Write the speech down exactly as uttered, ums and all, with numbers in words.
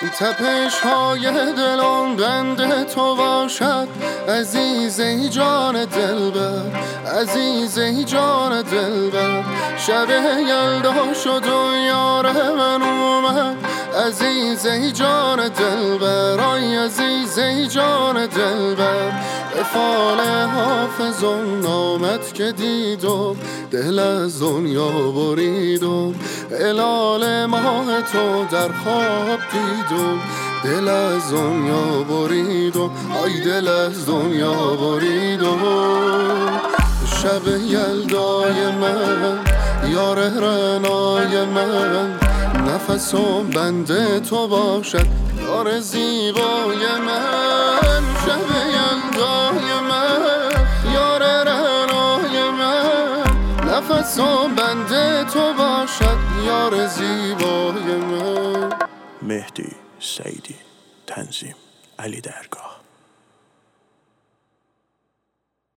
تپش های دلم بند تو باشد عزیزی جان دلبر، عزیزی جان دلبر. شب یلدا شد و یار من اومد عزیزی جان دلبر، آی عزیزی جان دلبر. به فال حافظم نامت که دیدم دل از دنیا بریدم، هلال ماه تو در خواب دیدم دل از دنیا بریدم، آی دل از دنیا بریدم. شب یلدای من یار رنای من، نفسم بند تو باشد یار زیبای من. شب یلدای من یار رنای من، نفسم بند تو باشد یار زیبای من. مهدی سیدی، تنظیم علی درگاه.